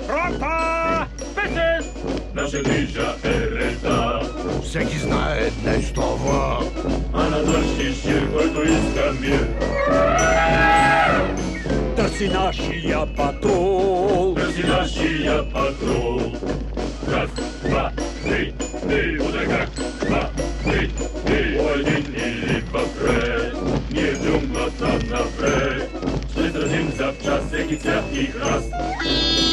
Рота! Песен! Наша грижа е рета. Всеки знае днес това. А на дъжди щир, който иска мир. Търси нашия патрул! Търси нашия патрул. Раз, два, три, удай крак. Два, три, по един или въпред. Ние в джунглата напред. Ще сразим завчас всеки цвят и храст.